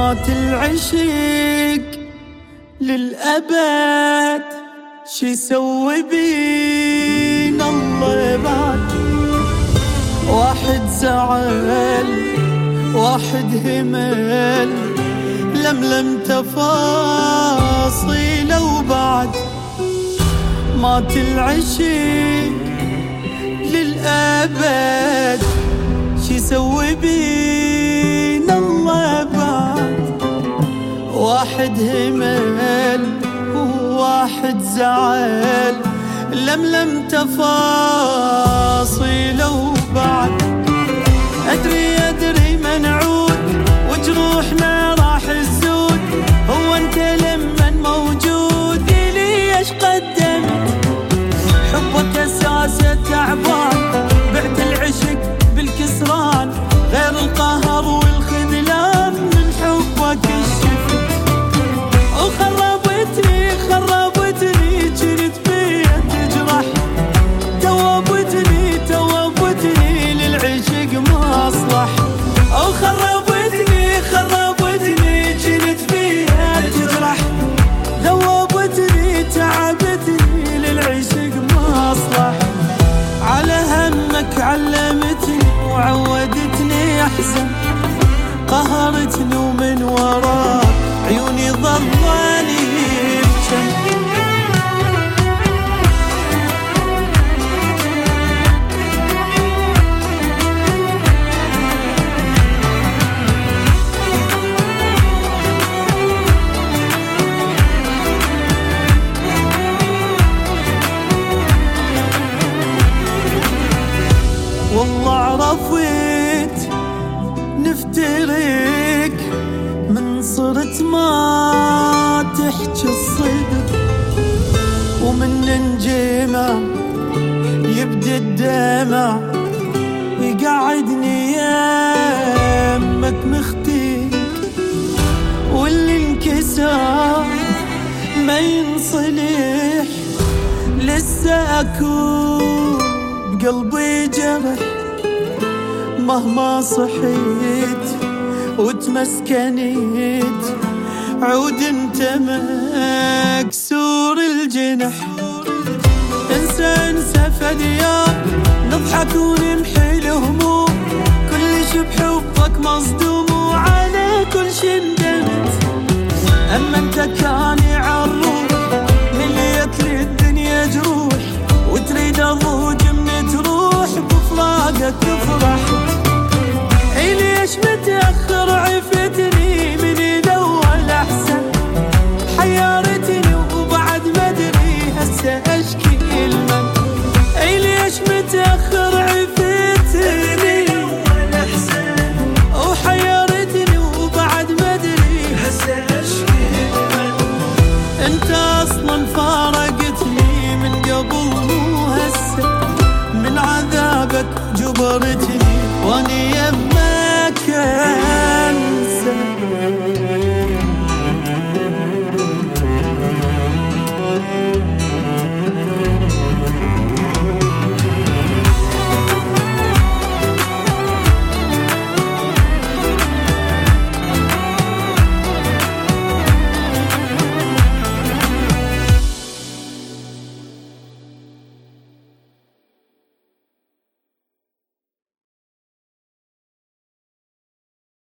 مات العشق للأبد، شي يسوي بينا الله بعد. واحد زعل واحد همل، لملم تفاصيله وبعد. مات العشق للأبد، شي يسوي بينا الله بعد. واحد همل وواحد زعل، لملم تفاصيله وبعد. أدري منعود وجروحنا راح تزود، هو انت لمن موجود ليش قدمت حبك أساسه تعبان. بعت العشق بالكسران، غير القهر والخذلان من حبك الشفت. وخربتني جرت بيا تجرح، توبتني للعشق ما أصلح. وخربتني جرت بيا تجرح، ذوبتني تعبتني للعشق ما أصلح. على همك علمتني وعودتني أحزن، قهرتني ومن وراك عيوني ظلاني بجم. والله عرفت نفترق من صرت ما تحكي الصدق، ومن ننجمع يبدي الدمع يقعدني يمك مختيك. واللي انكسر ما ينصلح، لسه أكون بقلبي جرح. مهما صحيت وتمسكنيت، عود انت مكسور الجنح. انسى فديان، نضحك ونمحي الهموم. كلش بحبك مصدوم وعلى كل شي ندمت. اما انت كان يعروح مليت لي الدنيا جروح، وتريد اضوج من تروح بفراقك تفرح. اي ليش متأخر عفتني من الأول أحسن، حيرتني وبعد ما أدري هسه أشكي المن. اي ليش متأخر عفتني أحسن، وحيرتني وبعد ما أدري هسه أشكي المن. انت أصلا فارقتني من قبل مو هسه، من عذابك جبرتني